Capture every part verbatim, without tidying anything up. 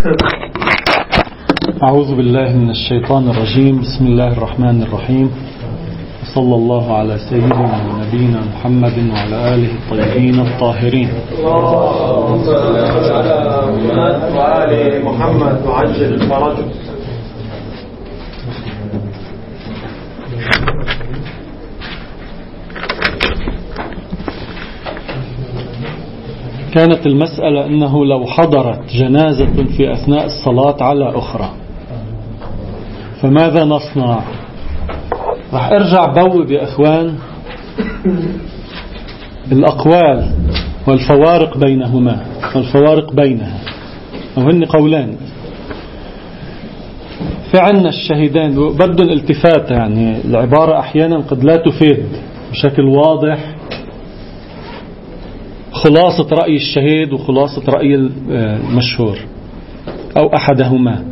أعوذ بالله من الشيطان الرجيم. بسم الله الرحمن الرحيم. صلى الله على سيدنا ونبينا محمد وعلى آله الطيبين الطاهرين. اللهم صل على محمد وآل محمد وعجل فرجه. كانت المسألة أنه لو حضرت جنازة في أثناء الصلاة على أخرى فماذا نصنع؟ راح ارجع بوب يا أخوان الأقوال والفوارق بينهما والفوارق بينها، وهن قولان. في عنا الشهيدان بدون التفات، يعني العبارة أحيانا قد لا تفيد بشكل واضح خلاصة رأي الشهيد وخلاصة رأي المشهور أو أحدهما.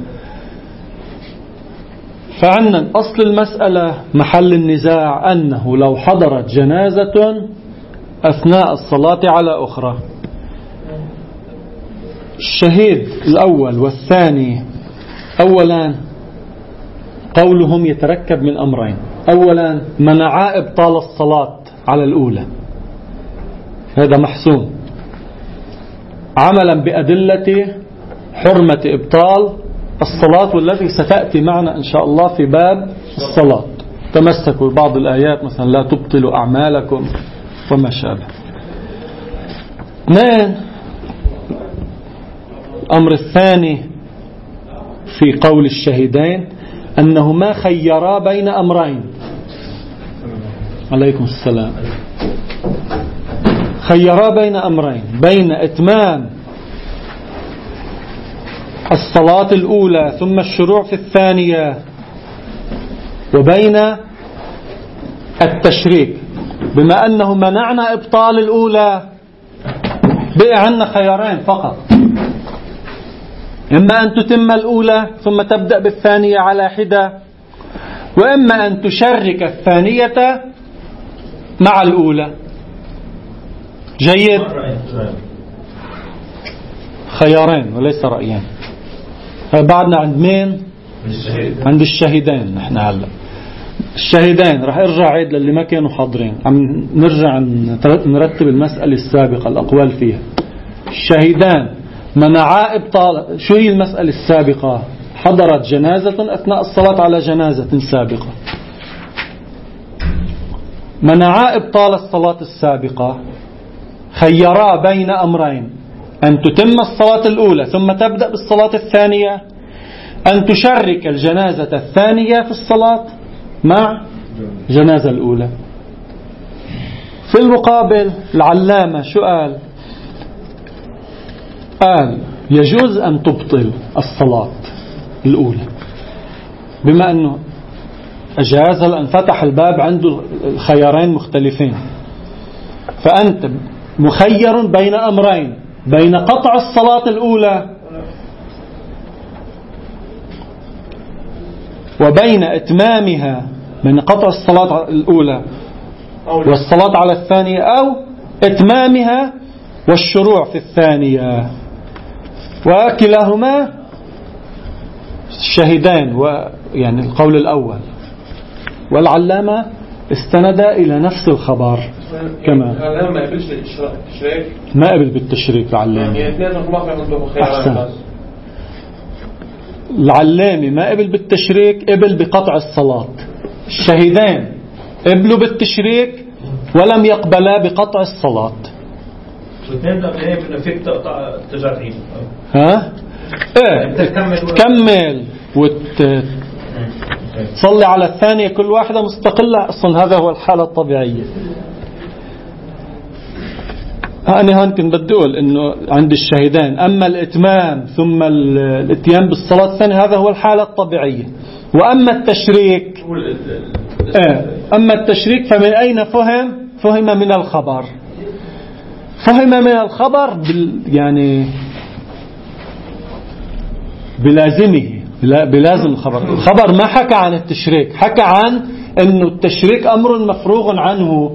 فعنا أصل المسألة محل النزاع أنه لو حضرت جنازة أثناء الصلاة على أخرى، الشهيد الأول والثاني أولا قولهم يتركب من أمرين. أولا منع إبطال الصلاة على الأولى، هذا محسوم عملا بأدلة حرمة إبطال الصلاة والتي ستأتي معنا إن شاء الله في باب الصلاة. تمسكوا ببعض الآيات مثلا لا تبطلوا أعمالكم وما شابه. اثنين، الأمر الثاني في قول الشهيدين أنهما خيرا بين أمرين. عليكم السلام. خيرا بين أمرين، بين إتمام الصلاة الأولى ثم الشروع في الثانية، وبين التشريك. بما أنه منعنا إبطال الأولى بقى عنا خيارين فقط، إما أن تتم الأولى ثم تبدأ بالثانية على حدة، وإما أن تشرك الثانية مع الأولى. جيد، خيارين وليس رأيين. بعدنا عند مين؟ عند الشهيدين. نحن هلا الشهيدين راح ارجع عيد للي ما كانوا حاضرين، عم نرجع نرتب المسألة السابقة الأقوال فيها. الشهيدان منعا إبطال. شو هي المسألة السابقة؟ حضرت جنازة أثناء الصلاة على جنازة سابقة، منعا إبطال الصلاة السابقة، خيرا بين أمرين: أن تتم الصلاة الأولى ثم تبدأ بالصلاة الثانية، أن تشرك الجنازة الثانية في الصلاة مع جنازة الأولى. في المقابل العلامة شو قال؟ قال يجوز أن تبطل الصلاة الأولى، بما أنه أجاز لأن فتح الباب عنده الخيارين مختلفين. فأنت مخير بين أمرين: بين قطع الصلاة الأولى وبين إتمامها، بين قطع الصلاة الأولى والصلاة على الثانية، أو إتمامها والشروع في الثانية. وكلاهما الشهيدان ويعني القول الأول. والعلامة استند إلى نفس الخبر كما العلامة ما قبلش التشريك، ما قبل بالتشريك. العلامة أحسن. العلامة ما قبل بالتشريك، قبل بقطع الصلاة. الشهيدان قبلوا بالتشريك ولم يقبلا بقطع الصلاة. ها؟ ايه تكمل وتصلي على الثانية كل واحدة مستقلة. أصلا هذا هو الحالة الطبيعية. أنا هون كنت بدي أقول إنه عند الشهيدان أما الإتمام ثم الاتيان بالصلاة الثانية هذا هو الحالة الطبيعية. وأما التشريك آه أما التشريك فمن أين فهم؟ فهم من الخبر. فهم من الخبر بال يعني بلازمه، بلازم الخبر. الخبر ما حكى عن التشريك، حكى عن إنه التشريك أمر مفروغ عنه،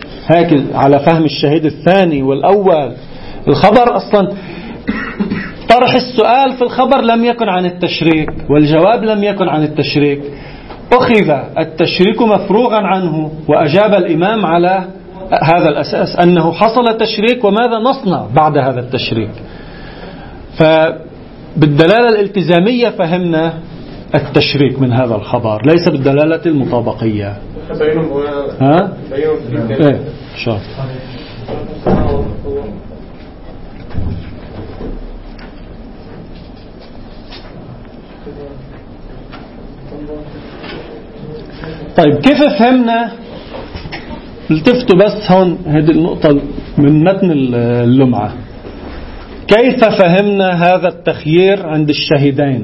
هيك على فهم الشهيد الثاني والأول. الخبر أصلا طرح السؤال في الخبر لم يكن عن التشريك والجواب لم يكن عن التشريك، أخذ التشريك مفروغا عنه وأجاب الإمام على هذا الأساس أنه حصل تشريك وماذا نصنع بعد هذا التشريك. فبالدلالة الالتزامية فهمنا التشريك من هذا الخبر، ليس بالدلالة المطابقية. ها؟ ايه شاطر. طيب كيف فهمنا؟ التفتوا بس هون هذه النقطة من متن اللمعة. كيف فهمنا هذا التخيير عند الشهيدين؟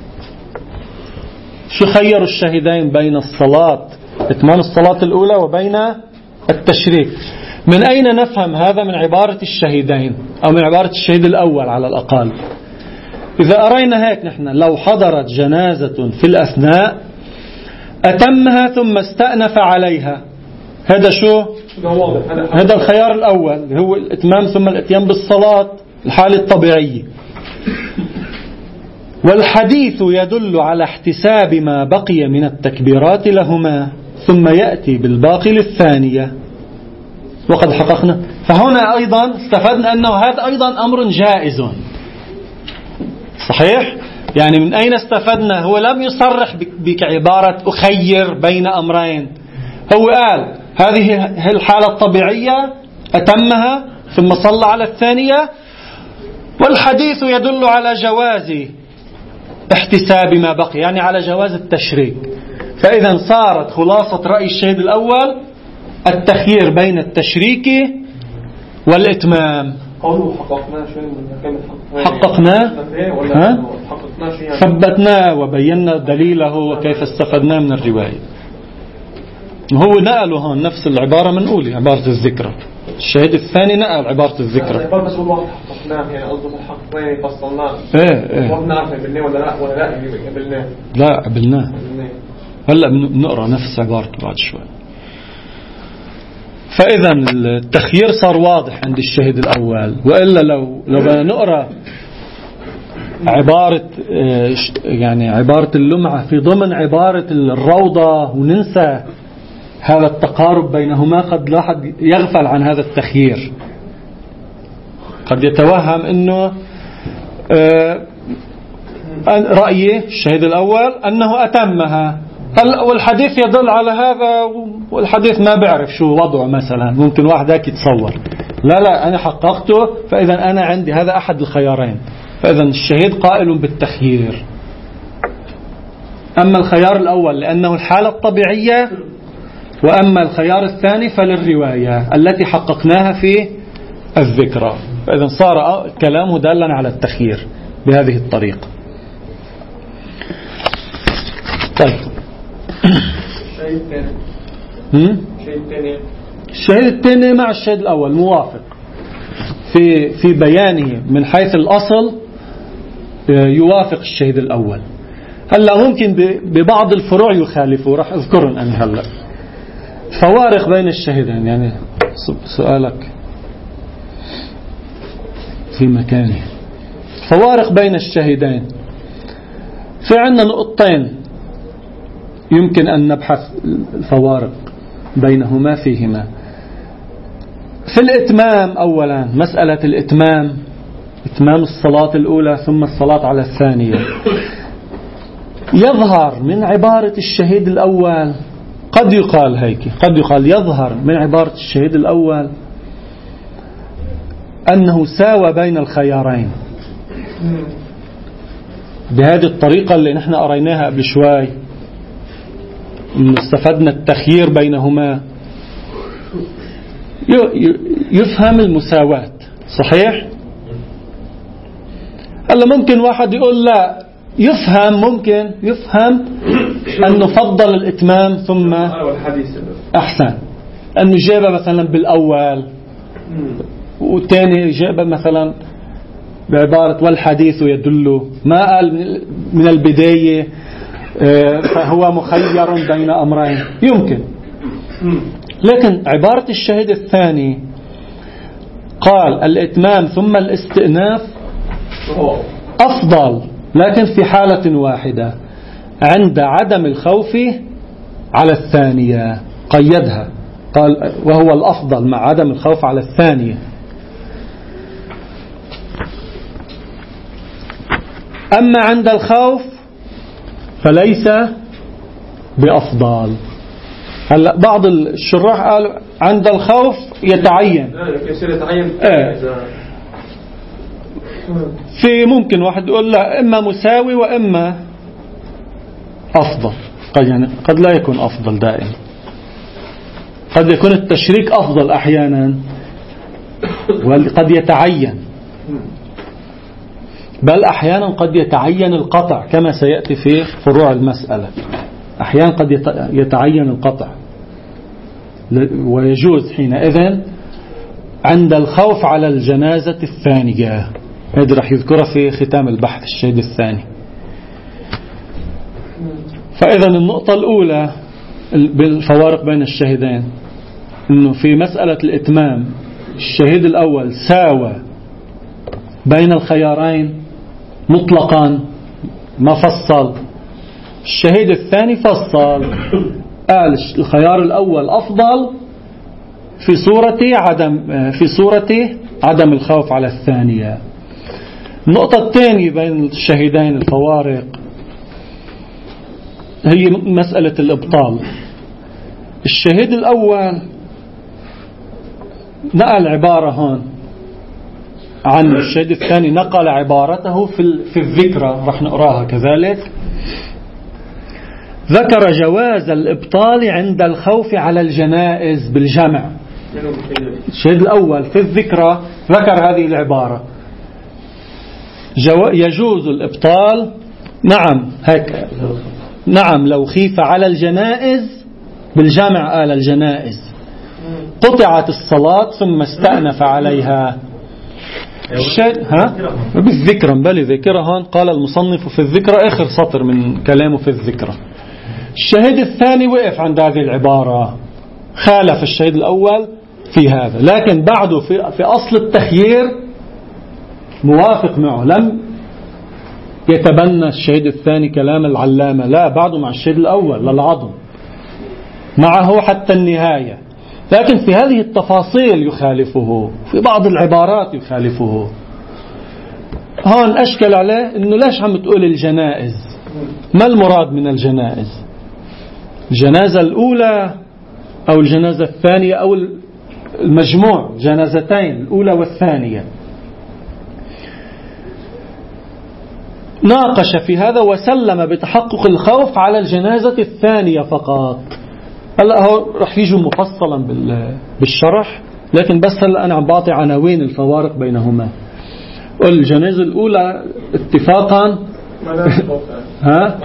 شو خيروا الشهيدين بين الصلاة إتمام الصلاة الأولى وبين التشريك؟ من أين نفهم هذا؟ من عبارة الشهيدين أو من عبارة الشهيد الأول على الأقل. إذا أرينا هيك نحن لو حضرت جنازة في الأثناء أتمها ثم استأنف عليها، هذا شو؟ هذا الخيار الأول هو الإتمام ثم الاتيان بالصلاة الحالة الطبيعية. والحديث يدل على احتساب ما بقي من التكبيرات لهما ثم يأتي بالباقي للثانية وقد حققنا. فهنا أيضا استفدنا أنه هذا أيضا أمر جائز. صحيح؟ يعني من أين استفدنا؟ هو لم يصرح بعبارة أخير بين أمرين، هو قال هذه الحالة الطبيعية أتمها ثم صلى على الثانية، والحديث يدل على جواز احتساب ما بقي، يعني على جواز التشريك. فإذا صارت خلاصة رأي الشهيد الأول التخيير بين التشريك والإتمام. قوله حققناه شيء من كلمة حققناه ولا حققناه شيء؟ ثبتناه وبينا دليله وكيف استفدناه من الرواية. هو نقله هون نفس العبارة من أولي عبارة الذكرى. الشهيد الثاني نقل عبارة الذكرى. يعني بس أقول واحد حققناه يعني قصده حققناه فصلناه. إيه إيه. واحد نعرف قبلناه ولا لا ولا لا قبلناه. لا قبلناه. هلا بنقرأ نفس عبارته بعد شوي. فإذا التخيير صار واضح عند الشهيد الأول، وإلا لو لو بدنا نقرأ عبارة يعني عبارة اللمعة في ضمن عبارة الروضة وننسى هذا التقارب بينهما، قد الواحد يغفل عن هذا التخيير، قد يتوهم أنه رأيه الشهيد الأول أنه أتمها والحديث يدل على هذا، والحديث ما بعرف شو وضعه مثلا، ممكن واحد هيك يتصور. لا لا أنا حققته، فإذا أنا عندي هذا أحد الخيارين، فإذا الشهيد قائل بالتخيير. أما الخيار الأول لأنه الحالة الطبيعية، وأما الخيار الثاني فللرواية التي حققناها في الذكرى. فإذا صار كلامه دالا على التخيير بهذه الطريقة. طيب الشهيد الثاني الشهيد الثاني الشهيد الثاني مع الشهيد الأول موافق في في بيانه من حيث الأصل، يوافق الشهيد الأول. هلا ممكن ببعض الفروع يخالفه، راح أذكرهم أنا هلا. فوارق بين الشهيدين، يعني سؤالك في مكانه. فوارق بين الشهيدين، في عندنا نقطتين يمكن أن نبحث الفوارق بينهما فيهما. في الإتمام أولا، مسألة الإتمام، إتمام الصلاة الأولى ثم الصلاة على الثانية، يظهر من عبارة الشهيد الأول، قد يقال هيك، قد يقال يظهر من عبارة الشهيد الأول أنه ساوى بين الخيارين بهذه الطريقة اللي نحن قريناها قبل شوي، استفدنا التخيير بينهما، يفهم المساواة. صحيح؟ هلا ممكن واحد يقول لا، يفهم ممكن يفهم أن نفضل الإتمام ثم أحسن، أنه جابه مثلا بالأول والثاني جابه مثلا بعبارة والحديث يدل، ما قال من البداية فهو مخير بين أمرين، يمكن. لكن عبارة الشهيد الثاني قال الإتمام ثم الاستئناف، أفضل لكن في حالة واحدة، عند عدم الخوف على الثانية، قيدها قال وهو الأفضل مع عدم الخوف على الثانية. أما عند الخوف فليس بأفضل. هلا بعض الشراح قالوا عند الخوف يتعين، في ممكن واحد يقول لا إما مساوي وإما أفضل، قد يعني قد لا يكون أفضل دائما، قد يكون التشريك أفضل أحيانا وقد يتعين، بل أحيانا قد يتعين القطع كما سيأتي في فروع المسألة. أحيانا قد يتعين القطع ويجوز حينئذ عند الخوف على الجنازة الثانية. هذا رح يذكره في ختام البحث الشهيد الثاني. فإذا النقطة الأولى بالفوارق بين الشهيدين إنه في مسألة الإتمام الشهيد الأول ساوى بين الخيارين مطلقا ما فصل، الشهيد الثاني فصل، قال الخيار الأول أفضل في صورة عدم في صورة عدم الخوف على الثانية. النقطة الثانية بين الشهيدين الفوارق هي مسألة الإبطال. الشهيد الأول نقل عبارة هون عن الشهيد الثاني، نقل عبارته في في الذكرى، رح نقراها كذلك. ذكر جواز الإبطال عند الخوف على الجنائز بالجمع. الشهيد الأول في الذكرى ذكر هذه العبارة، يجوز الإبطال، نعم هيك، نعم لو خيف على الجنائز بالجمع، آل الجنائز قطعت الصلاة ثم استأنف عليها. الشهيد ها بالذكرى بل ذكرها هون، قال المصنف في الذكرى آخر سطر من كلامه في الذكرى. الشهيد الثاني وقف عند هذه العبارة، خالف الشهيد الأول في هذا، لكن بعده في, في أصل التخيير موافق معه، لم يتبنى الشهيد الثاني كلام العلامة، لا بعده مع الشهيد الأول للعظم معه حتى النهاية، لكن في هذه التفاصيل يخالفه، في بعض العبارات يخالفه. هون أشكل عليه إنه ليش عم تقول الجنائز، ما المراد من الجنائز؟ الجنازة الأولى أو الجنازة الثانية أو المجموع جنازتين الأولى والثانية؟ ناقش في هذا وسلم بتحقق الخوف على الجنازة الثانية فقط. هلا هو رح يجوا مفصلا بالشرح، لكن بس هلا أنا عم بعطي عناوين الفوارق بينهما. الجنازة الأولى اتفاقا ها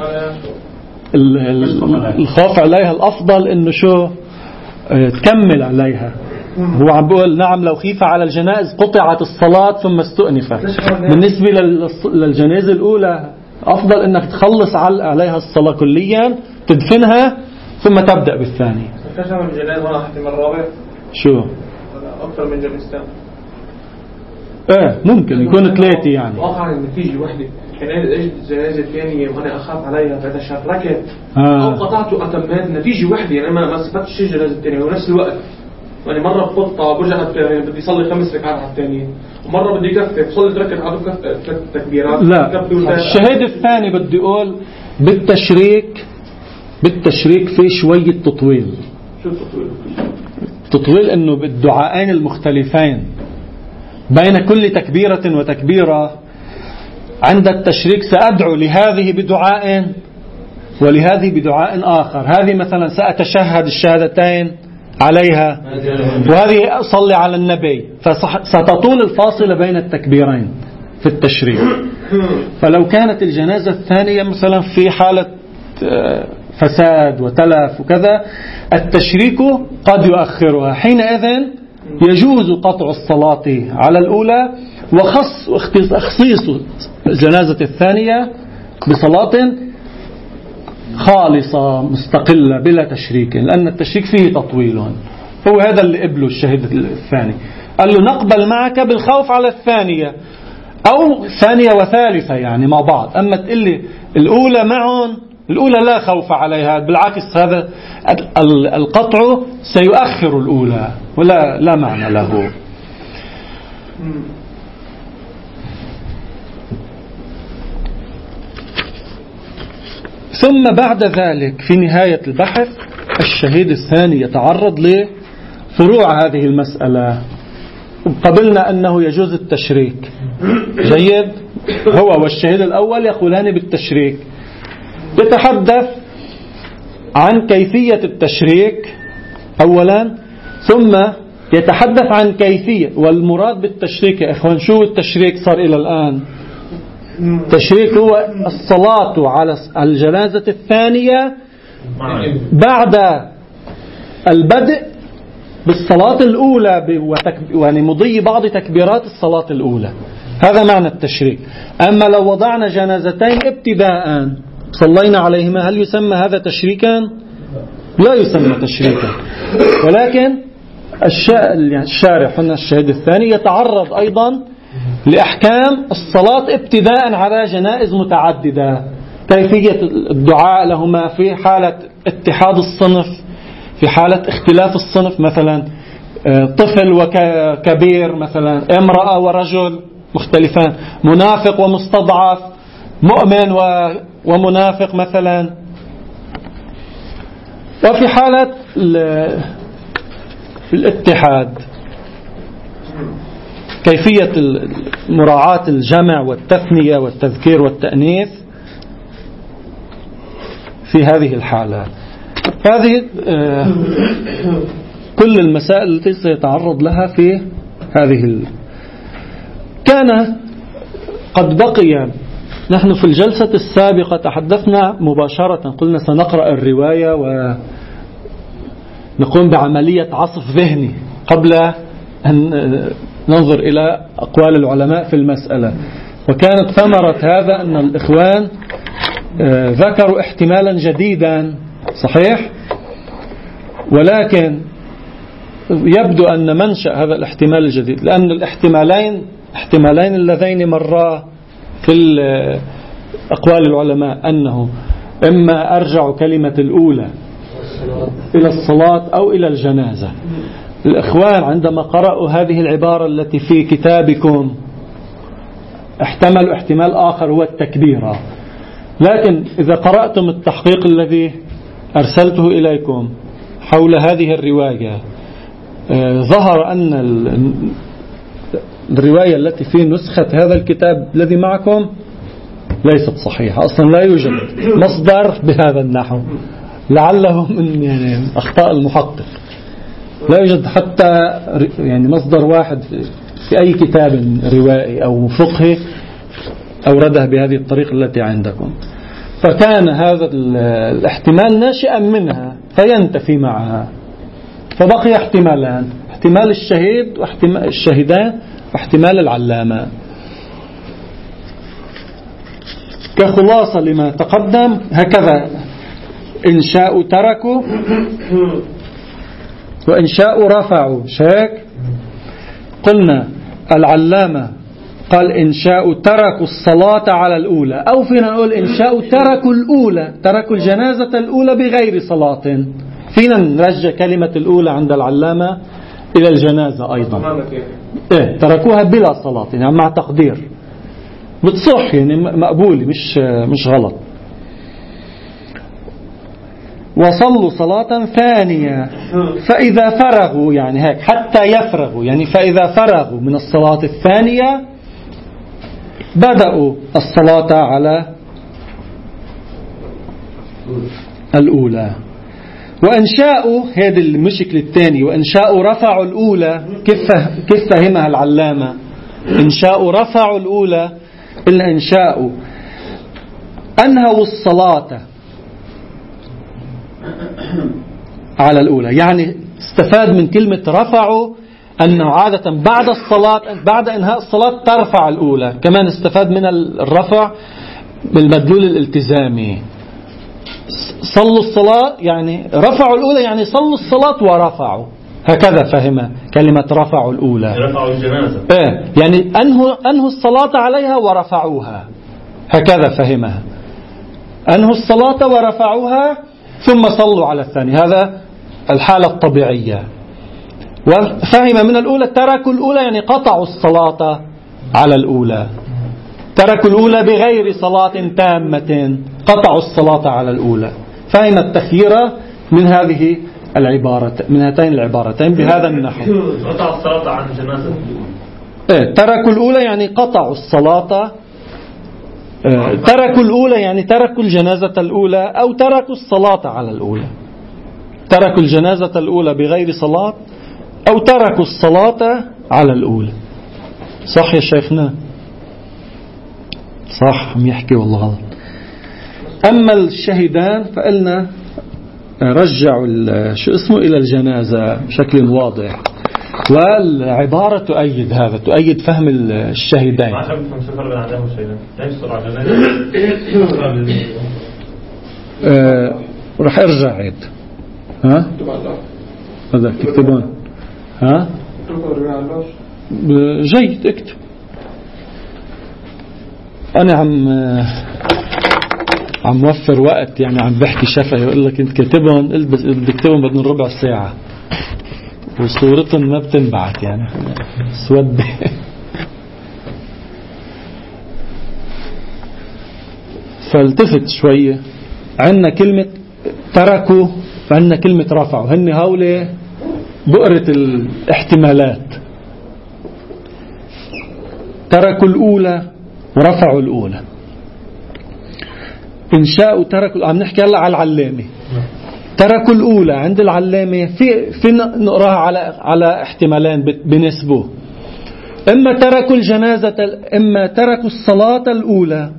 الخوف عليها الأفضل إنه شو تكمل عليها. هو عم بيقول نعم لو خيف على الجنائز قطعت الصلاة ثم استؤنفت. بالنسبة للجنازة الأولى أفضل إنك تخلص عليها الصلاة كليا، تدفنها ثم تبدأ بالثانية. كيف عمل الجنازة هنا احتمال الرابع؟ شو؟ أكثر من جنازتين. ايه ممكن يكون ثلاثة يعني. واقعا النتيجة واحدة، كان اجت الجنازة الثانية وأنا أخاف عليها فهذا شركت آه. أو قطعت وأتمت النتيجة واحدة، يعني ما ما استفدتش الجنازة الثانية ونفس الوقت. يعني مرة بقطع برجع يعني بدي أصلي خمس ركعات على الثانية، ومرة بدي كفي بصلي ثلاث ركعات وكفي تكبيرات. لا الشهيد الثاني بدي أقول بالتشريك، بالتشريك في شوية تطويل. شو التطويل؟ تطويل إنه بالدعاءين المختلفين بين كل تكبيرة وتكبيرة عند التشريك سأدعو لهذه بدعاء ولهذه بدعاء آخر. هذه مثلا سأتشهد الشهادتين عليها، وهذه أصلي على النبي، فستطول الفاصلة بين التكبيرين في التشريك. فلو كانت الجنازة الثانية مثلا في حالة فساد وتلف وكذا، التشريك قد يؤخرها، حينئذ يجوز قطع الصلاة على الأولى وخص اختصيص الجنازة الثانية بصلاة خالصة مستقلة بلا تشريك، لأن التشريك فيه تطويل. هو هذا اللي قبله الشهيد الثاني، قال له نقبل معك بالخوف على الثانية، أو ثانية وثالثة يعني مع بعض. أما تقول لي الأولى معهم، الأولى لا خوف عليها، بالعكس هذا القطع سيؤخر الأولى ولا لا معنى له. ثم بعد ذلك في نهاية البحث الشهيد الثاني يتعرض لفروع هذه المسألة. قبلنا أنه يجوز التشريك، جيد، هو والشهيد الأول يقولان بالتشريك. يتحدث عن كيفية التشريك أولا، ثم يتحدث عن كيفية، والمراد بالتشريك يا إخوان شو التشريك صار إلى الآن؟ التشريك هو الصلاة على الجنازة الثانية بعد البدء بالصلاة الأولى يعني مضي بعض تكبيرات الصلاة الأولى، هذا معنى التشريك. أما لو وضعنا جنازتين ابتداء صلينا عليهما هل يسمى هذا تشريكا؟ لا يسمى تشريكا. ولكن الشارح هنا الشهيد الثاني يتعرض أيضا لأحكام الصلاة ابتداء على جنائز متعددة، كيفية الدعاء لهما في حالة اتحاد الصنف، في حالة اختلاف الصنف، مثلا طفل وكبير، مثلا امرأة ورجل مختلفان، منافق ومستضعف، مؤمن ومنافق مثلا. وفي حالة الاتحاد كيفية مراعاة الجمع والتثنية والتذكير والتأنيث في هذه الحالة. هذه كل المسائل التي سيتعرض لها في هذه ال... كان قد بقي، نحن في الجلسة السابقة تحدثنا مباشرة، قلنا سنقرأ الرواية ونقوم بعملية عصف ذهني قبل أن ننظر إلى أقوال العلماء في المسألة. وكانت ثمرة هذا أن الإخوان ذكروا احتمالا جديدا، صحيح، ولكن يبدو أن منشأ هذا الاحتمال الجديد، لأن الاحتمالين احتمالين اللذين مرا في أقوال العلماء أنه إما أرجع كلمة الأولى إلى الصلاة أو إلى الجنازة. الإخوان عندما قرأوا هذه العبارة التي في كتابكم احتملوا احتمال آخر هو التكبير، لكن إذا قرأتم التحقيق الذي أرسلته إليكم حول هذه الرواية ظهر أن الرواية التي في نسخة هذا الكتاب الذي معكم ليست صحيحة أصلا، لا يوجد مصدر بهذا النحو، لعله من يعني أخطاء المحقق، لا يوجد حتى يعني مصدر واحد في أي كتاب روائي أو فقهي أوردها بهذه الطريقة التي عندكم. فكان هذا الاحتمال ناشئا منها فينتفي معها، فبقي احتمالان، احتمال الشهيد واحتمال الشهيدان واحتمال العلامة. كخلاصة لما تقدم هكذا: إن شاءوا تركوا وإن شاءوا رفعوا. شاك قلنا العلامة قال إن شاءوا تركوا الصلاة على الأولى، أو فينا نقول إن شاءوا تركوا الأولى، تركوا الجنازة الأولى بغير صلاة. فينا نرجع كلمة الأولى عند العلامة إلى الجنازة أيضا، إيه تركوها بلا صلاة يعني مع تقدير بتصح يعني مقبولة مش مش غلط. وصلوا صلاة ثانية فإذا فرغوا، يعني هيك حتى يفرغوا، يعني فإذا فرغوا من الصلاة الثانية بدأوا الصلاة على الأولى. وإن شاءوا، هذا المشكل الثاني، وإن شاءوا رفعوا الأولى. كيف كيف فهمها العلامة؟ إن شاءوا رفعوا الأولى إلا إن شاءوا أنهوا الصلاة على الأولى، يعني استفاد من كلمة رفعوا أنه عادة بعد الصلاة بعد إنهاء الصلاة ترفع الأولى، كمان استفاد من الرفع بالمدلول الالتزامي. صلوا الصلاة يعني رفعوا الأولى، يعني صلوا الصلاة ورفعوا، هكذا فهم كلمة رفعوا الأولى. رفعوا الجنازة. إيه يعني أنهوا أنهوا الصلاة عليها ورفعوها، هكذا فهمها. أنهوا الصلاة ورفعوها ثم صلوا على الثاني، هذا الحالة الطبيعية. وفهم من الأولى تركوا الأولى يعني قطعوا الصلاة على الأولى، تركوا الأولى بغير صلاة تامة، قطعوا الصلاة على الأولى. فهم التخيير من هذه العبارة، من هاتين العبارتين بهذا النحو. قطعوا الصلاة عن الجنازة. إيه تركوا الأولى يعني قطعوا الصلاة، إيه تركوا الأولى يعني تركوا الجنازة الأولى أو تركوا الصلاة على الأولى. تركوا الجنازة الأولى بغير صلاة أو تركوا الصلاة على الأولى. صح يا شيخنا؟ صح عم يحكي والله غلط. أما الشهيدان فقلنا رجعوا شو اسمه إلى الجنازة بشكل واضح، والعبارة تؤيد هذا، تؤيد فهم الشهيدين. أه رح ارجع عيد. ها هذا تكتبون ها جيد اكتب. أنا عم عم وفر وقت، يعني عم بحكي شفهي يقول لك انت كاتبهم، البس بكتبهم بدون ربع ساعة وصورتهم ما بتنبعت يعني سود. فالتفت شوية، عندنا كلمة تركوا وعندنا كلمة رفعوا، هن هولي بؤرة الاحتمالات. تركوا الأولى ورفعوا الأولى. إن شاءوا تركوا، عم نحكي هلا على العلامة. تركوا الأولى عند العلامة في في نقراها على على احتمالين بنسبه، إما تركوا الجنازة إما تركوا الصلاة الأولى،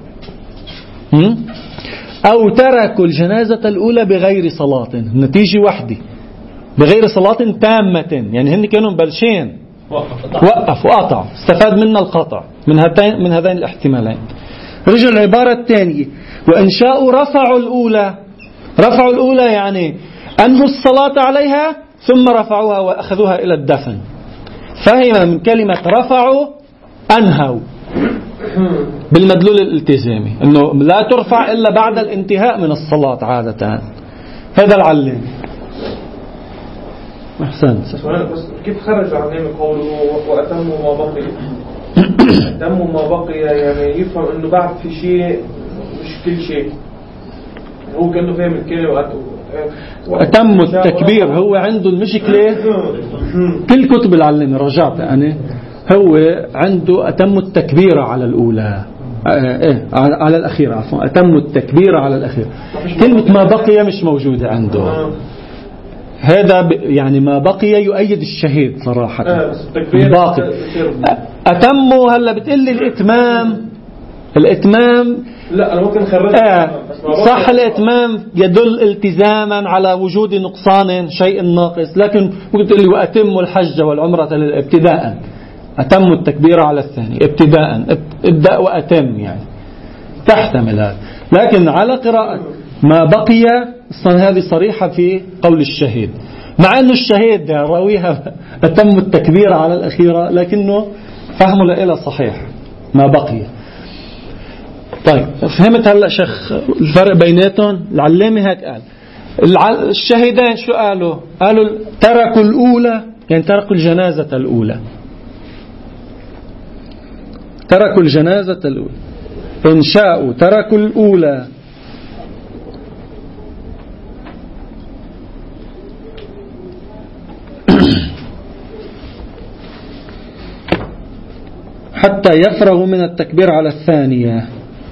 أو تركوا الجنازة الأولى بغير صلاة. النتيجة واحدة، بغير صلاة تامة، يعني هن كانوا مبلشين وقف وقطع، استفاد منا القطع من هاتين من هذين الاحتمالين. رجع العبارة الثانية وإن شاءوا رفعوا الأولى. رفعوا الأولى يعني أنهوا الصلاة عليها ثم رفعوها وأخذوها إلى الدفن. فهم من كلمة رفعوا أنهوا بالمدلول الالتزامي، أنه لا ترفع إلا بعد الانتهاء من الصلاة عادة. هذا العلم. أحسن. كيف خرج عن قوله وأتموا ما بقي؟ أتموا ما بقي يعني يفهم أنه بعد في شيء مش كل شيء، هو كأنه فهم الكلمة وأتوا أتموا التكبير. هو عنده المشكلة كل كتب العلم رجعت أنا، هو عنده أتموا التكبير على الأولى، إيه على الأخيرة عفوا، أتموا التكبير على الأخيرة. كلمة ما بقي مش موجودة عنده. هذا يعني ما بقي يؤيد الشهيد صراحة. باقي أتموا. هلا بتقلي الإتمام، الإتمام لا أنا ممكن خرجت آه صح. الإتمام يدل التزاما على وجود نقصان شيء ناقص، لكن ممكن تقول لي وأتموا الحج والعمرة ابتداء. أتموا التكبير على الثاني ابتداء، ابدأ وأتم يعني تحتمل هذا. لكن على قراءة ما بقي أصلا هذه صريحة في قول الشهيد، مع أنه الشهيد راويها أتموا التكبير على الأخيرة، لكنه فهمه لإله صحيح ما بقي. طيب فهمت هلأ شيخ الفرق بيناتهم؟ العلامة هيك قال. الشهيدين شو قالوا؟ قالوا تركوا الأولى يعني تركوا الجنازة الأولى، تركوا الجنازة الأولى. إن شاءوا تركوا الأولى حتى يفرغوا من التكبير على الثانية.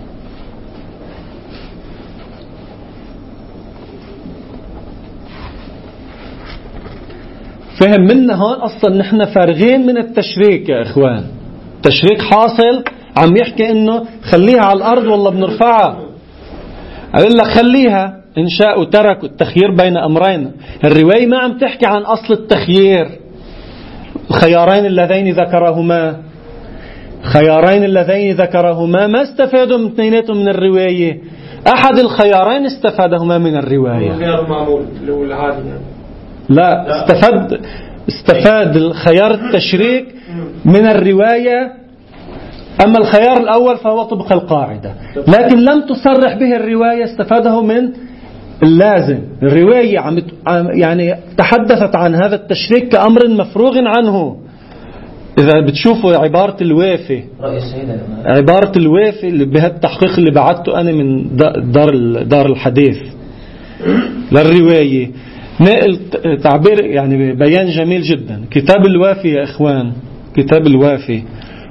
فهم منا هون أصلا نحن فارغين من التشريك يا إخوان. تشريك حاصل، عم يحكي إنه خليها على الأرض والله بنرفعها. أقول لك خليها. إن شاءوا تركوا التخيير بين أمرين. الرواية ما عم تحكي عن أصل التخيير. الخيارين اللذين ذكرهما خيارين اللذين ذكرهما ما استفادوا من اثنيناتهم من الرواية. أحد الخيارين استفادهما من الرواية. خيار معمول اللي هو العادي يعني. لا، استفاد استفاد خيار التشريك من الرواية. أما الخيار الأول فهو طبق القاعدة، لكن لم تصرح به الرواية، استفاده من اللازم. الرواية عم يعني تحدثت عن هذا التشريك كأمر مفروغ عنه. إذا بتشوفوا عبارة الوافي، عبارة الوافي اللي بهالتحقيق اللي بعته أنا من دار دار الحديث للرواية، نقل تعبير يعني بيان جميل جدا. كتاب الوافي يا إخوان، كتاب الوافي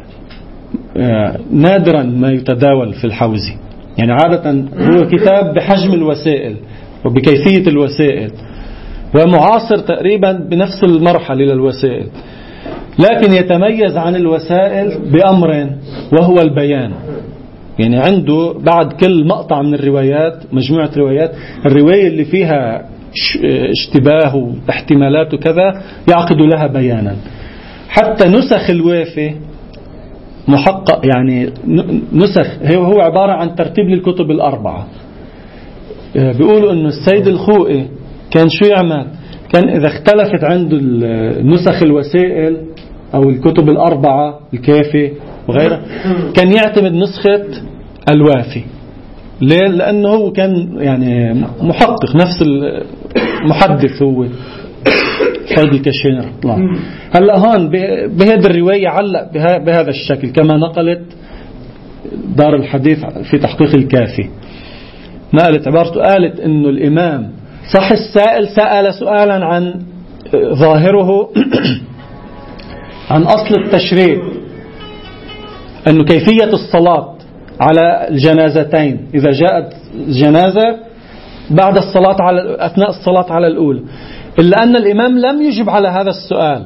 نادرا ما يتداول في الحوزي، يعني عادة هو كتاب بحجم الوسائل وبكيفية الوسائل، ومعاصر تقريبا بنفس المرحلة للوسائل، لكن يتميز عن الوسائل بأمر وهو البيان. يعني عنده بعد كل مقطع من الروايات، مجموعة روايات، الرواية اللي فيها اشتباه واحتمالات وكذا يعقد لها بيانا. حتى نسخ الوافي محقق، يعني نسخ هو عبارة عن ترتيب للكتب الأربعة. بيقولوا أنه السيد الخوئي كان شو يعمل؟ كان إذا اختلفت عنده نسخ الوسائل أو الكتب الأربعة الكافي وغيرها، كان يعتمد نسخة الوافي. ليه؟ لأنه هو كان يعني محقق، نفس المحدث هو سيد الكشينر. هلا هون بهذه الرواية علق بهذا الشكل كما نقلت دار الحديث في تحقيق الكافي. نقلت عبارته، قالت إنه الإمام صح السائل سأل سؤالا عن ظاهره عن أصل التشريع، أنه كيفية الصلاة على الجنازتين إذا جاءت جنازة بعد الصلاة على أثناء الصلاة على الأولى، إلا أن الإمام لم يجب على هذا السؤال،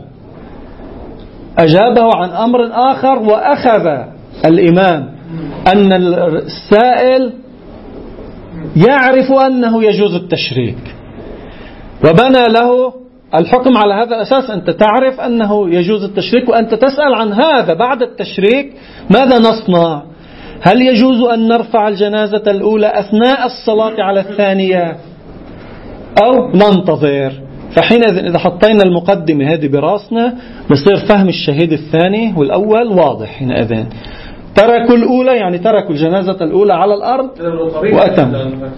أجابه عن أمر آخر، وأخذ الإمام أن السائل يعرف أنه يجوز التشريك، وبنى له الحكم على هذا الأساس. أنت تعرف أنه يجوز التشريك وأنت تسأل عن هذا بعد التشريك، ماذا نصنع؟ هل يجوز أن نرفع الجنازة الأولى أثناء الصلاة على الثانية أو ننتظر؟ فحينئذ إذا حطينا المقدمة هذه براسنا بصير فهم الشهيد الثاني والأول واضح. حينئذ تركوا الأولى، يعني تركوا الجنازة الأولى على الأرض وأتم.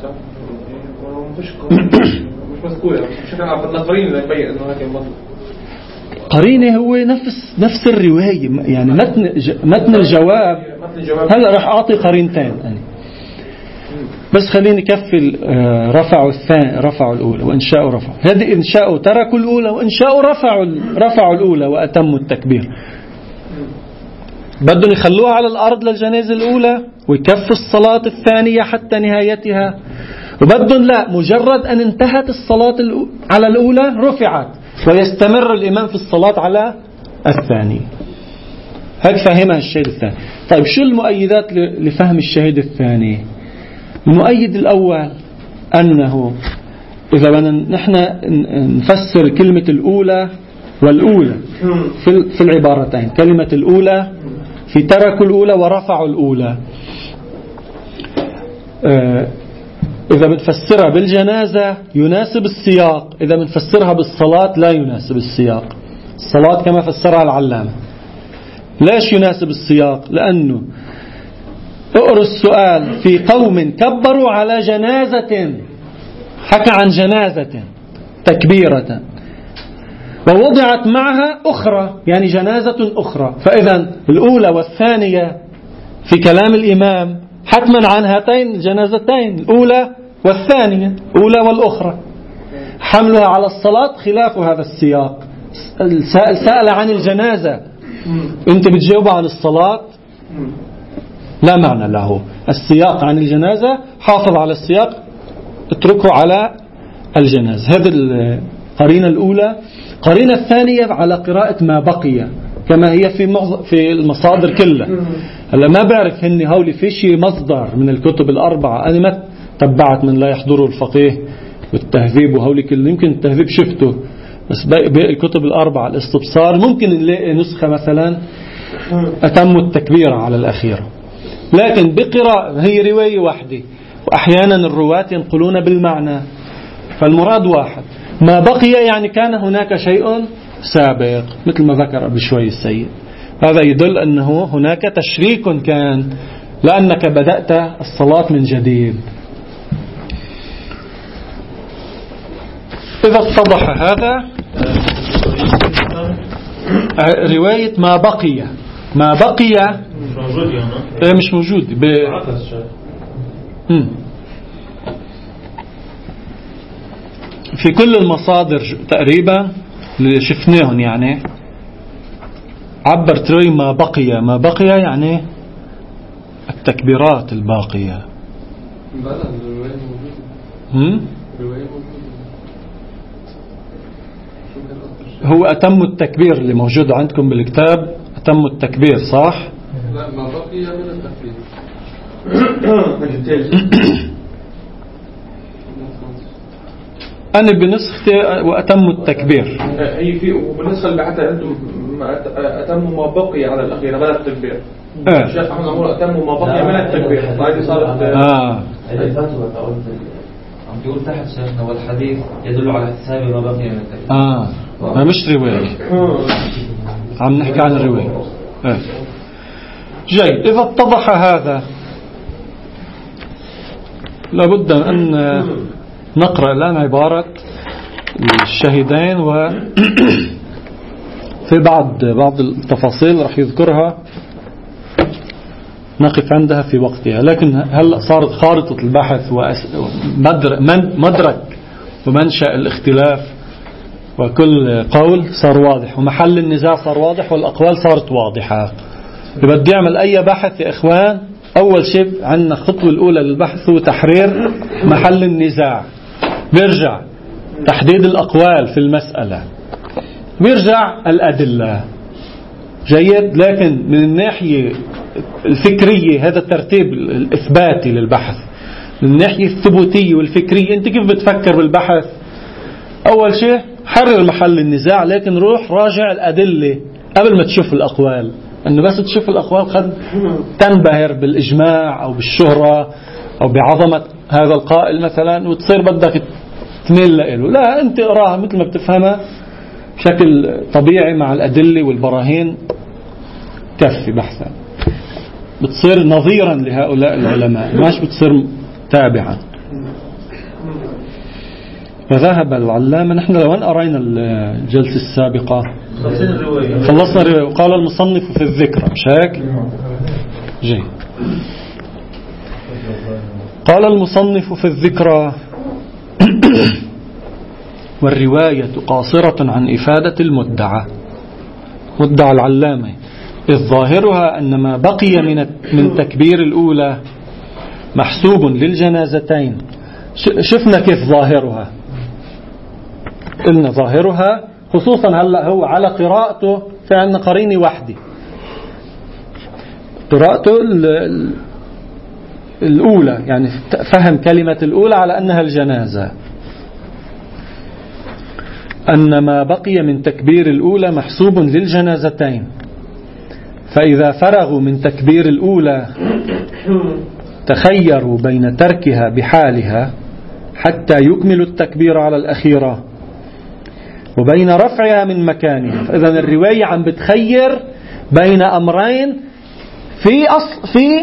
قرينه هو نفس نفس الرواية، يعني متن متن الجواب. هلا راح أعطي قرينتين أنا، بس خليني كفل. رفعوا الثاني، رفعوا الأولى، وإن شاءوا رفعوا. هذه إن شاءوا تركوا الأولى وإن شاءوا رفعوا رفعوا الأولى وأتموا التكبير. بدهم يخلوها على الأرض للجنازة الأولى ويكفوا الصلاة الثانية حتى نهايتها، وبدهم لا، مجرد أن انتهت الصلاة على الأولى رفعت ويستمر الإمام في الصلاة على الثانية. هيك فهمها الشهيد الثاني. طيب شو المؤيدات لفهم الشهيد الثاني؟ المؤيد الأول أنه إذا بدنا نحن نفسر كلمة الأولى والأولى في العبارتين، كلمة الأولى في تركوا الأولى ورفعوا الأولى، إذا بنفسرها بالجنازة يناسب السياق، إذا بنفسرها بالصلاة لا يناسب السياق. الصلاة كما فسرها العلامة. ليش يناسب السياق؟ لأنه اقرأ السؤال في قوم كبروا على جنازة، حكى عن جنازة تكبيرة ووضعت معها أخرى، يعني جنازة أخرى. فإذا الأولى والثانية في كلام الإمام حتما عن هاتين الجنازتين، الأولى والثانية، أولى والأخرى. حملها على الصلاة خلاف هذا السياق. السائل سأل عن الجنازة، أنت بتجاوب عن الصلاة، لا معنى له. السياق عن الجنازة، حافظ على السياق، اتركه على الجنازة. هذه القرينة الأولى. قرينة الثانية على قراءة ما بقي كما هي في في المصادر كلها. هلا ما بعرف هني هولي في شيء مصدر من الكتب الأربعة، أنا ما تبعت من لا يحضره الفقيه والتهذيب وهولي كله، يمكن التهذيب شفته، بس باقي الكتب الأربعة الاستبصار ممكن نلاقي نسخة مثلا أتموا التكبير على الأخيرة. لكن بقراءة هي رواية واحدة، وأحيانا الرواة ينقلون بالمعنى، فالمراد واحد. ما بقي يعني كان هناك شيء سابق، مثل ما ذكر قبل شوي السيد. هذا يدل أنه هناك تشريك كان، لأنك بدأت الصلاة من جديد. إذا اتضح هذا، رواية ما بقي ما بقي مش موجود ب... في كل المصادر تقريبا اللي شفناهم، يعني عبر تروي ما بقي ما بقي يعني التكبيرات الباقية. هم؟ هو أتم التكبير اللي موجود عندكم بالكتاب، أتم التكبير صح؟ لا، ما بقي من التكبير. أنا بنسختي وأتم التكبير. هي في وبالنسبة اللي حتى أنتم أتم ما بقي على الأخير بلا التكبير. آه. الشيخ أحمد عمر أتم ما بقي من التكبير. هذه صارت آه. الفتوى قلت عم تقول تحت شيخنا والحديث يدل على احتساب ما بقي من التكبير. آه. ما مش رواية، عم نحكي عن الرواية. آه. جيد. إذا اتضح هذا لابد أن نقرأ الآن عبارة الشهيدين، وفي بعض بعض التفاصيل رح يذكرها نقف عندها في وقتها. لكن هلأ صارت خارطة البحث ومدرك ومنشأ الاختلاف وكل قول صار واضح، ومحل النزاع صار واضح، والأقوال صارت واضحة. بدي أعمل أي بحث يا إخوان، أول شيء عندنا الخطوة الأولى للبحث هو تحرير محل النزاع، بيرجع تحديد الأقوال في المسألة، بيرجع الأدلة. جيد. لكن من الناحية الفكرية هذا الترتيب الإثباتي للبحث. من الناحية الثبوتية والفكرية أنت كيف بتفكر بالبحث؟ أول شيء حرر محل النزاع، لكن روح راجع الأدلة قبل ما تشوف الأقوال. أنه بس تشوف الأقوال قد تنبهر بالإجماع أو بالشهرة أو بعظمة هذا القائل مثلا وتصير بدك تميل له. لا، أنت اقراها مثل ما بتفهمها بشكل طبيعي مع الأدلة والبراهين، كفي بحثا. بتصير نظيرا لهؤلاء العلماء، ماش بتصير تابعا. وذهب العلامة، نحن لو أن أرينا الجلسة السابقة خلصنا الرواية. وقال المصنف في الذكرى، مش هيك؟ جيد. قال المصنف في الذكرى والرواية قاصرة عن إفادة المدعى، مدعى العلامة، إذ ظاهرها أن ما بقي من من تكبير الأولى محسوب للجنازتين. شفنا كيف ظاهرها، قلنا ظاهرها خصوصا هلأ هو على قراءته في عندنا قرينة واحدة، قراءته الأولى، يعني فهم كلمة الأولى على أنها الجنازة. أن ما بقي من تكبير الأولى محسوب للجنازتين، فإذا فرغوا من تكبير الأولى تخيروا بين تركها بحالها حتى يكملوا التكبير على الأخيرة وبين رفعها من مكانها. فإذا الرواية عم بتخير بين أمرين في أصل في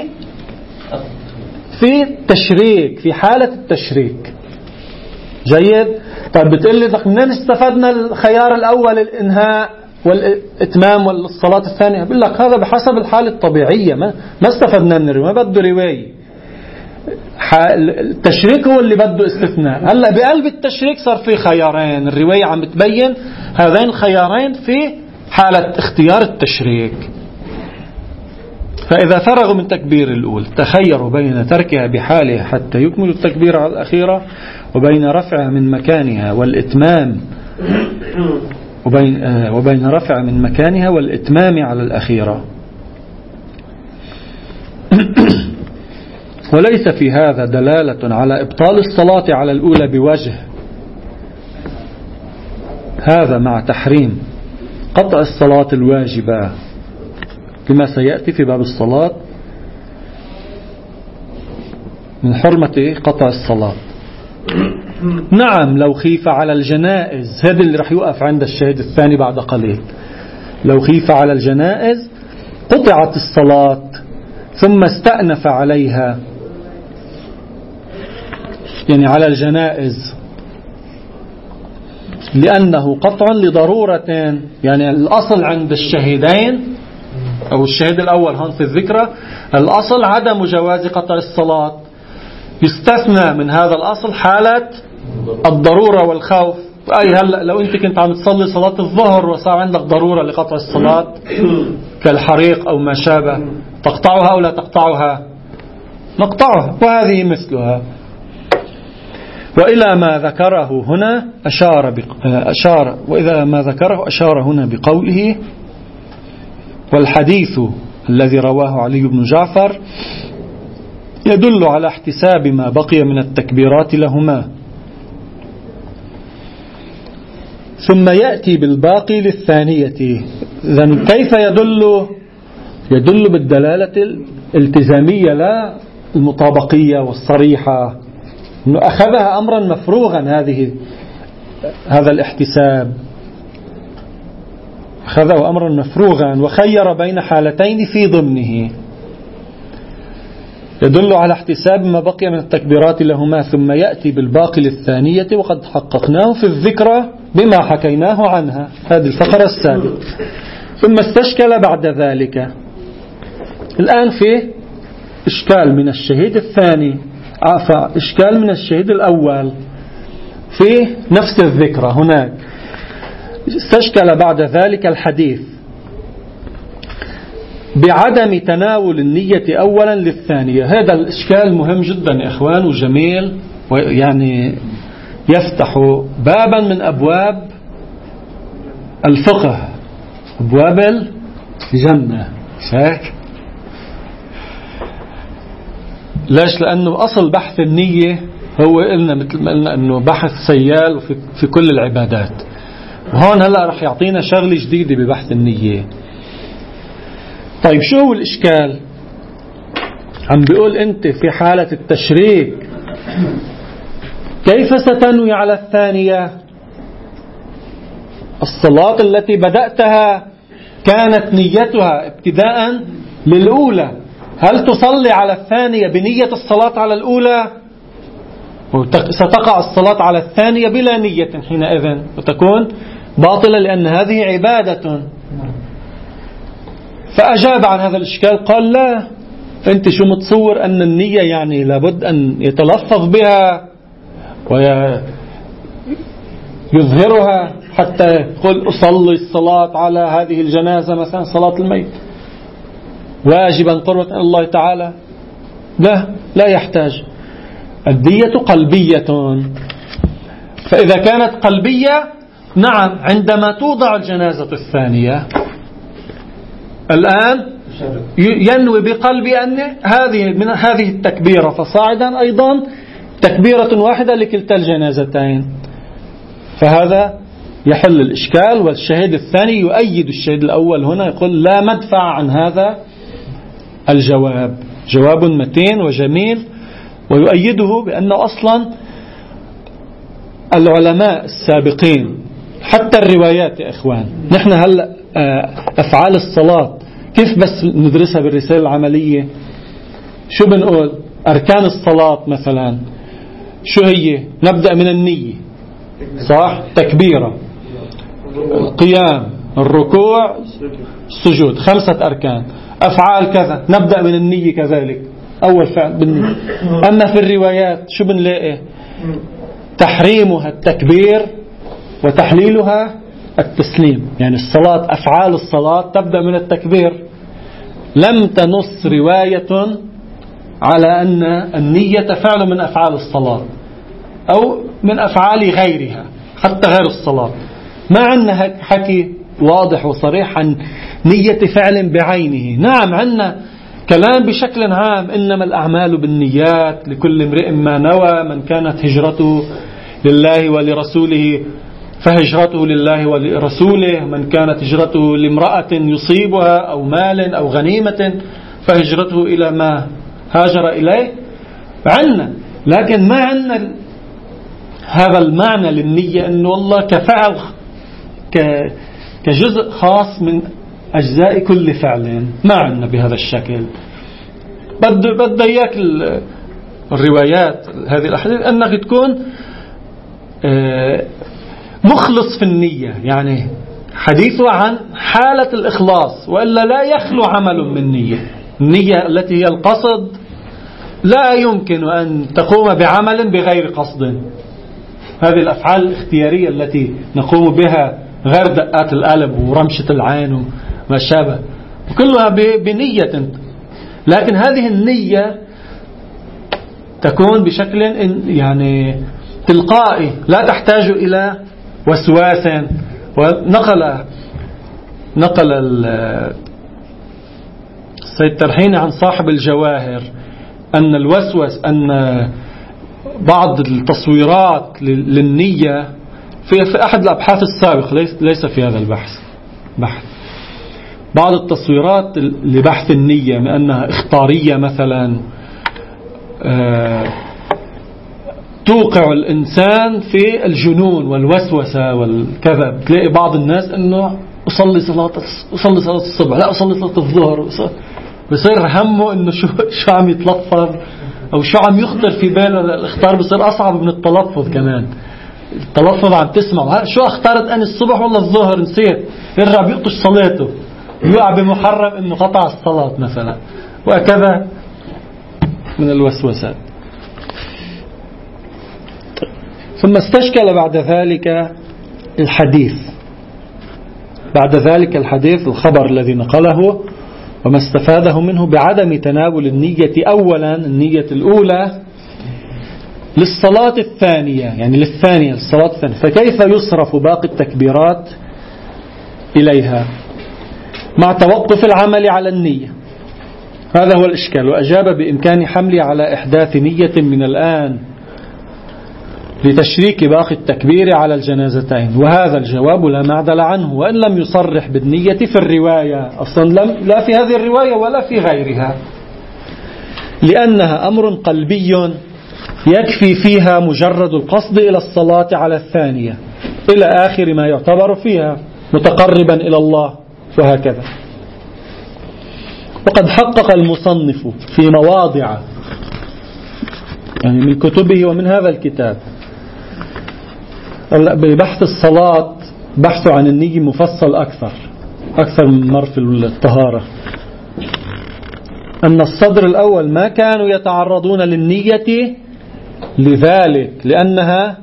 في تشريك، في حالة التشريك. جيد. طيب بتقول لي منين استفدنا الخيار الأول الإنهاء والإتمام والصلاة الثانية؟ بقول لك هذا بحسب الحالة الطبيعية، ما ما استفدنا من الرواية، ما بده رواية. التشريك هو اللي بده استثناء. هلا بقلب التشريك صار في خيارين، الرواية عم بتبين هذين الخيارين في حالة اختيار التشريك. فإذا فرغوا من تكبير الأولى تخيروا بين تركها بحالها حتى يكملوا التكبير على الأخيرة وبين رفعها من مكانها والإتمام وبين وبين رفع من مكانها والإتمام على الأخيرة. وليس في هذا دلالة على إبطال الصلاة على الأولى بوجه، هذا مع تحريم قطع الصلاة الواجبة كما سيأتي في باب الصلاة من حرمة قطع الصلاة. نعم لو خيف على الجنائز، هذا اللي رح يوقف عند الشاهد الثاني بعد قليل. لو خيف على الجنائز قطعت الصلاة ثم استأنف عليها، يعني على الجنائز، لأنه قطع لضرورتين. يعني الأصل عند الشهيدين أو الشهيد الأول هون في الذكرى، الأصل عدم جواز قطع الصلاة، يستثنى من هذا الأصل حالة الضرورة والخوف. أي هلأ لو أنت كنت عم تصلي صلاة الظهر وصار عندك ضرورة لقطع الصلاة كالحريق أو ما شابه، تقطعها أو لا تقطعها؟ نقطعها، وهذه مثلها. وإلى ما ذكره هنا أشار, أشار وإذا ما ذكره أشار هنا بقوله: والحديث الذي رواه علي بن جعفر يدل على احتساب ما بقي من التكبيرات لهما، ثم يأتي بالباقي للثانية. إذن كيف يدل؟ يدل بالدلالة الالتزامية لا المطابقية والصريحة، إنه أخذها أمرا مفروغا. هذه هذا الاحتساب أخذه أمرا مفروغا وخير بين حالتين في ضمنه. يدل على احتساب ما بقي من التكبيرات لهما، ثم يأتي بالباقي للثانية، وقد حققناه في الذكرى بما حكيناه عنها. هذه الفقرة السابقة. ثم استشكل بعد ذلك. الآن في إشكال من الشهيد الثاني، عفوا إشكال من الشهيد الأول في نفس الذكرى. هناك استشكل بعد ذلك الحديث بعدم تناول النية أولا للثانية. هذا الإشكال مهم جدا يا إخوان وجميل، ويعني يفتح بابا من أبواب الفقه، أبواب الجنة. شاك ليش؟ لأنه أصل بحث النية هو قلنا مثل ما قلنا أنه بحث سيال في, في كل العبادات. وهون هلأ رح يعطينا شغلة جديدة ببحث النية. طيب شو هو الإشكال؟ عم بيقول أنت في حالة التشريك كيف ستنوي على الثانية؟ الصلاة التي بدأتها كانت نيتها ابتداء للأولى، هل تصلي على الثانية بنية الصلاة على الأولى؟ ستقع الصلاة على الثانية بلا نية حينئذ وتكون باطلة، لأن هذه عبادة. فأجاب عن هذا الإشكال قال: لا، أنت شو متصور أن النية يعني لابد أن يتلفظ بها ويظهرها حتى يقول أصلي الصلاة على هذه الجنازة مثلا صلاة الميت واجبا قربة الله تعالى؟ لا، لا يحتاج. النية قلبية. فإذا كانت قلبية، نعم، عندما توضع الجنازة الثانية الآن ينوي بقلبي أن هذه من هذه التكبيرة فصاعدا أيضا تكبيرة واحدة لكلتا الجنازتين، فهذا يحل الإشكال. والشهيد الثاني يؤيد الشهيد الأول هنا، يقول لا مدفع عن هذا الجواب، جواب متين وجميل، ويؤيده بأنه أصلا العلماء السابقين حتى الروايات يا إخوان، نحن هلأ أفعال الصلاة كيف بس ندرسها بالرسالة العملية؟ شو بنقول؟ أركان الصلاة مثلا شو هي؟ نبدأ من النية، صح؟ تكبيرة، القيام، الركوع، السجود، خمسة أركان. أفعال كذا نبدأ من النية كذلك، أول فعل بالنية. أما في الروايات شو بنلاقي؟ تحريمها التكبير وتحليلها التسليم. يعني الصلاة، أفعال الصلاة تبدأ من التكبير. لم تنص رواية على أن النية فعل من أفعال الصلاة أو من أفعال غيرها حتى غير الصلاة. ما عندنا حكي واضح وصريح عن نية فعل بعينه. نعم عندنا كلام بشكل عام: إنما الأعمال بالنيات لكل امرئ ما نوى، من كانت هجرته لله ولرسوله فهجرته لله ولرسوله، من كانت هجرته لامرأة يصيبها أو مال أو غنيمة فهجرته إلى ما هاجر إليه. عنا، لكن ما عنا هذا المعنى للنية أنه والله كفعل كجزء خاص من أجزاء كل فعل، ما عندنا بهذا الشكل. بده بده إياك الروايات هذه الأحاديث أنك تكون مخلص في النية، يعني حديثه عن حالة الإخلاص، وإلا لا يخلو عمل من نية. النية التي هي القصد لا يمكن أن تقوم بعمل بغير قصد. هذه الأفعال الاختيارية التي نقوم بها غير دقات القلب ورمشة العين وما شابه، وكلها بنية، لكن هذه النية تكون بشكل يعني تلقائي لا تحتاج إلى وسواس. ونقل نقل السيد ترحيني عن صاحب الجواهر أن الوسوس أن بعض التصويرات للنية في في أحد الأبحاث السابقة، ليس في هذا البحث بحث بعض التصويرات لبحث النية من أنها اختارية مثلا توقع الإنسان في الجنون والوسوسة والكذا. تلاقي بعض الناس أنه أصلي صلاة أصلي صلاة الصبح، لا أصلي صلاة الظهر، بصير همه أنه شو شو عم يتلفظ أو شو عم يخطر في باله. الاختار بصير أصعب من التلفظ كمان. التلفظ عم تسمع شو اختارت أنا الصبح ولا الظهر نسيت، يرجع بيقطش صلاته، يقع بمحرم أنه قطع الصلاة مثلا، وهكذا من الوسوسات. ثم استشكل بعد ذلك الحديث بعد ذلك الحديث الخبر الذي نقله وما استفاده منه بعدم تناول النية أولا، النية الأولى للصلاة الثانية، يعني للثانية الصلاة الثانية، فكيف يصرف باقي التكبيرات إليها مع توقف العمل على النية؟ هذا هو الإشكال. وأجاب بإمكان حملي على إحداث نية من الآن لتشريك باقي التكبير على الجنازتين، وهذا الجواب لا معدل عنه، وإن لم يصرح بالنية في الرواية أصلا لم لا في هذه الرواية ولا في غيرها، لأنها أمر قلبي يكفي فيها مجرد القصد إلى الصلاة على الثانية إلى آخر ما يعتبر فيها متقربا إلى الله وهكذا. وقد حقق المصنف في مواضع يعني من كتبه ومن هذا الكتاب ببحث الصلاة بحث عن النية مفصل أكثر أكثر من مر في الطهارة، أن الصدر الأول ما كانوا يتعرضون للنية لذلك، لأنها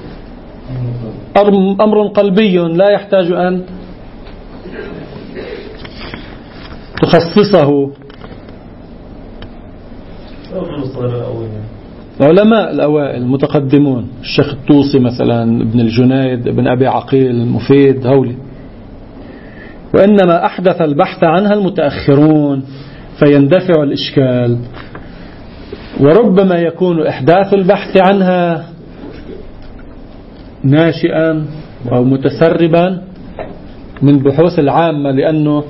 أمر قلبي لا يحتاج أن تخصصه. العلماء الأوائل المتقدمون الشيخ الطوسي مثلا، ابن الجنيد، ابن أبي عقيل، المفيد، هولي، وإنما أحدث البحث عنها المتأخرون فيندفع الإشكال. وربما يكون إحداث البحث عنها ناشئا أو متسربا من بحوث العامة، لأنه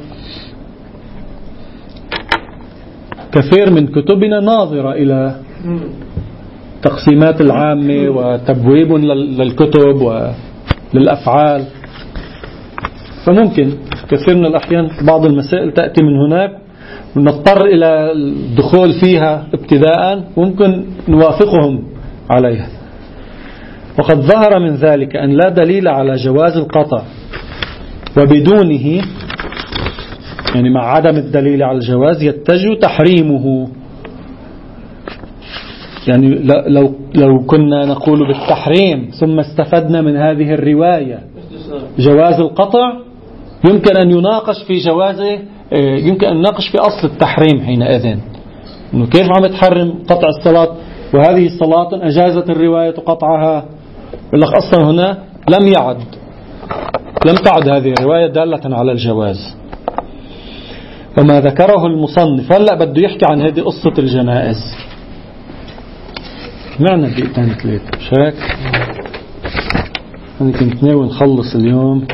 كثير من كتبنا ناظرة إلى تقسيمات العامة وتبويب للكتب وللأفعال، فممكن كثير من الأحيان بعض المسائل تأتي من هناك ونضطر إلى الدخول فيها ابتداء وممكن نوافقهم عليها. وقد ظهر من ذلك أن لا دليل على جواز القطع، وبدونه يعني مع عدم الدليل على الجواز يتجه تحريمه. يعني لو لو كنا نقول بالتحريم ثم استفدنا من هذه الرواية جواز القطع، يمكن أن يناقش في جوازه، يمكن أن نناقش في أصل التحريم حينئذ، إنه كيف عم تحرم قطع الصلاة وهذه الصلاة أجازت الرواية قطعها. لك أصلا هنا لم يعد لم تعد هذه الرواية دالة على الجواز. وما ذكره المصنف هلأ بده يحكي عن هذه قصة الجنائز. معنا دقيقتين ثلاثة مش هيك؟ أنا كنت ناوي نخلص اليوم.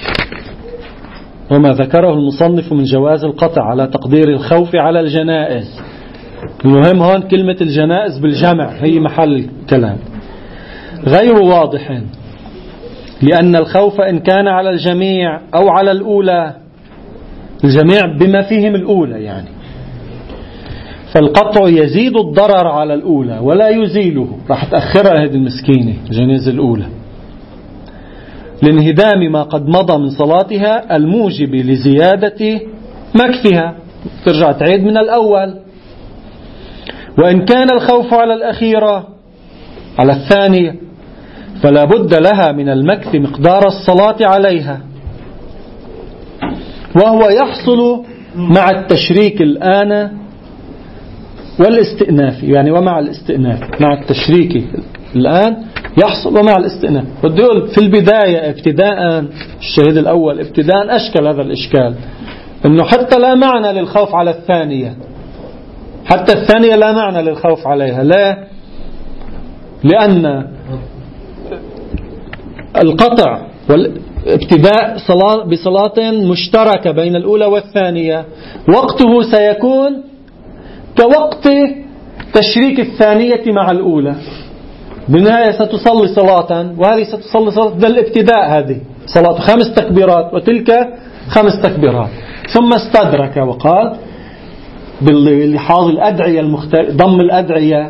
وما ذكره المصنف من جواز القطع على تقدير الخوف على الجنائز. المهم هون كلمة الجنائز بالجمع هي محل الكلام. غير واضح، لأن الخوف إن كان على الجميع أو على الأولى، الجميع بما فيهم الأولى يعني، فالقطع يزيد الضرر على الأولى ولا يزيله، راح تأخرها هذه المسكينة الجنازة الأولى لانهدام ما قد مضى من صلاتها الموجب لزيادة مكثها، ترجع تعيد من الأول. وإن كان الخوف على الأخيرة على الثانية فلا بد لها من المكث مقدار الصلاة عليها، وهو يحصل مع التشريك الآن والاستئناف، يعني ومع الاستئناف، مع التشريك الآن يحصل ومع الاستئناف. بدي أقول في البداية ابتداء الشهيد الأول ابتداء أشكل هذا الإشكال، إنه حتى لا معنى للخوف على الثانية، حتى الثانية لا معنى للخوف عليها. لا، لأن القطع والابتداء صلاة بصلاة مشتركة بين الأولى والثانية وقته سيكون كوقت تشريك الثانية مع الأولى. بالنهاية ستصلي صلاة وهذه ستصلي صلاة، ده الابتداء، هذه صلاة خمس تكبيرات وتلك خمس تكبيرات. ثم استدرك وقال باللحاظ الأدعية المختلفة، ضم الأدعية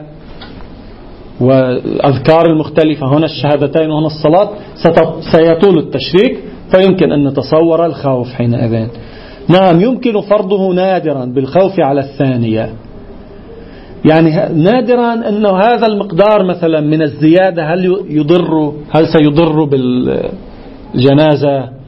والأذكار المختلفة، هنا الشهادتين وهنا الصلاة، سيطول التشريك فيمكن أن نتصور الخوف حينئذ. نعم يمكن فرضه نادرا بالخوف على الثانية، يعني نادرا أنه هذا المقدار مثلا من الزيادة هل يضر، هل سيضر بالجنازة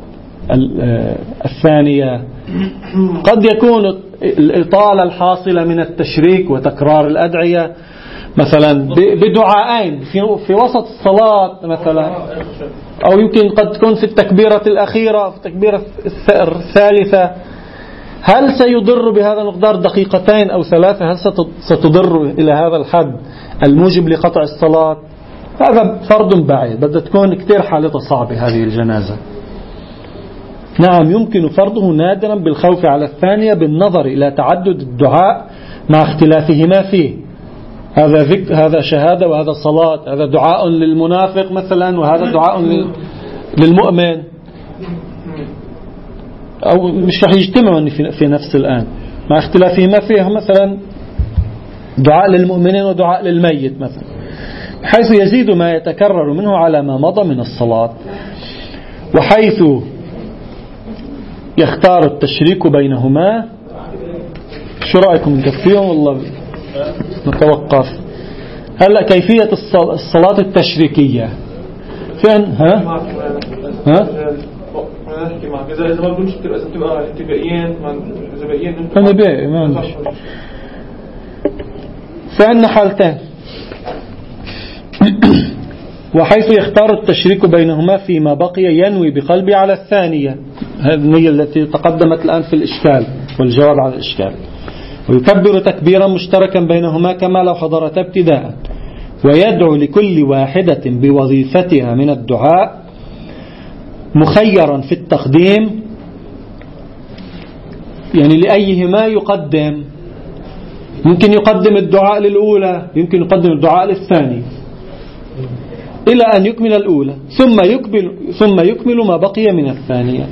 الثانية. قد يكون الإطالة الحاصلة من التشريك وتكرار الأدعية مثلا بدعائين في وسط الصلاة مثلا، أو يمكن قد تكون في التكبيرة الأخيرة في التكبيرة الثالثة، هل سيضر بهذا المقدار دقيقتين أو ثلاثة؟ هل ستضر إلى هذا الحد الموجب لقطع الصلاة؟ هذا فرض بعيد، بدها تكون كتير حالتها صعبة هذه الجنازة. نعم يمكن فرضه نادرا بالخوف على الثانية بالنظر إلى تعدد الدعاء مع اختلافهما فيه. هذا ذكر، هذا شهادة وهذا صلاة، هذا دعاء للمنافق مثلا وهذا دعاء للمؤمن، أو مش رح يجتمعوا في نفس الآن مع اختلافهما فيه، مثلا دعاء للمؤمنين ودعاء للميت مثلا، حيث يزيد ما يتكرر منه على ما مضى من الصلاة، وحيث يختار التشريك بينهما. شو رأيكم نكفيهم والله نتوقف؟ هلأ كيفية الصلاة التشريكية فين؟ ها؟ ها؟ إذا إذا ما بدونش تبقى إذا بتبقى انتباهيين إذا بقيين أنا بقى ما عنديش. فعندنا حالتين، وحيث يختار التشريك بينهما فيما بقي ينوي بقلبي على الثانية، هذه النية التي تقدمت الآن في الإشكال والجواب على الإشكال، ويكبر تكبيرا مشتركا بينهما كما لو حضرتا ابتداء، ويدعو لكل واحدة بوظيفتها من الدعاء مخيرا في التقديم، يعني لأيهما يقدم، يمكن يقدم الدعاء للأولى يمكن يقدم الدعاء للثاني إلى أن يكمل الأولى ثم يكمل, ثم يكمل ما بقي من الثانية.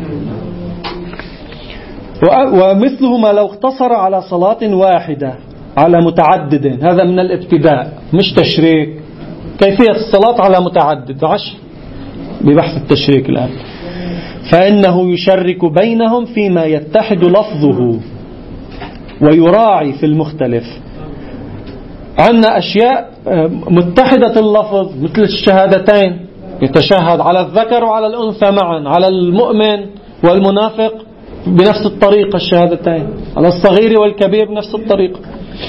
ومثلهما لو اقتصر على صلاة واحدة على متعدد، هذا من الابتداء مش تشريك، كيفية الصلاة على متعدد عشر ببحث التشريك الآن، فإنه يشرك بينهم فيما يتحد لفظه ويراعي في المختلف. عندنا أشياء متحدة اللفظ مثل الشهادتين، يتشهد على الذكر وعلى الأنثى معا، على المؤمن والمنافق بنفس الطريقة الشهادتين، على الصغير والكبير بنفس الطريقة.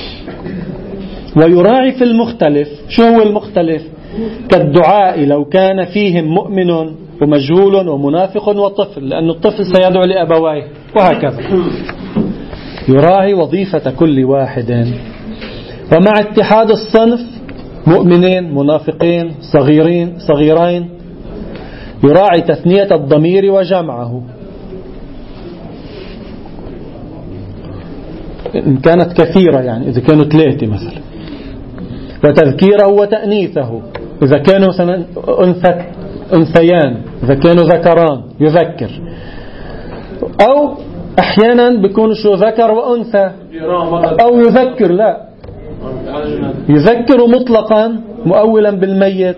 ويراعي في المختلف، شو هو المختلف؟ كالدعاء لو كان فيهم مؤمن ومجهول ومنافق وطفل، لأن الطفل سيدعو لأبويه وهكذا. يراعي وظيفة كل واحد، ومع اتحاد الصنف مؤمنين منافقين صغيرين صغيرين يراعي تثنية الضمير وجمعه إن كانت كثيرة، يعني إذا كانوا ثلاثة مثلا، وتذكيره وتأنيثه إذا كانوا مثلا أنثى أنثيان، إذا كانوا ذكران يذكر. أو أحيانا بيكونوا شو ذكر وأنثى أو يذكر لا يذكر مطلقا مؤولا بالميت،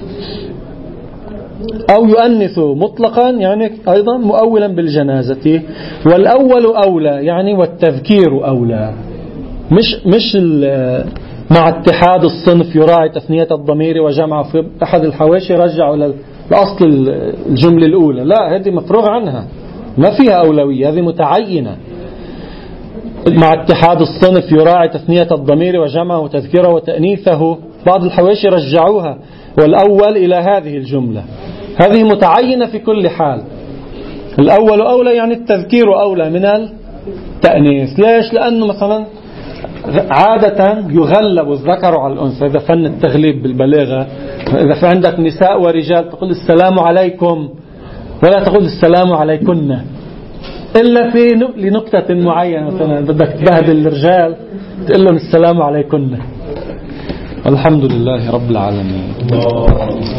أو يؤنث مطلقا يعني أيضا مؤولا بالجنازة. والأول أولى يعني والتذكير أولى، مش مش مع اتحاد الصنف يراعي تثنية الضمير وجمعه في أحد الحواشي رجعوا لأصل الجملة الأولى. لا، هذه مفروغ عنها، ما فيها أولوية، هذه متعينة. مع اتحاد الصنف يراعي تثنية الضمير وجمعه وتذكيره وتأنيثه، بعض الحواشي رجعوها والأول إلى هذه الجملة، هذه متعينة في كل حال. الأول أولى يعني التذكير أولى من التأنيث. ليش؟ لأنه مثلا عادة يغلب الذكر على الأنثى، إذا فن التغليب بالبلاغة، إذا في عندك نساء ورجال تقول السلام عليكم ولا تقول السلام عليكن، إلا في لنقطة معينة، مثلا بدك تبهدل الرجال تقول لهم السلام عليكن. الحمد لله رب العالمين.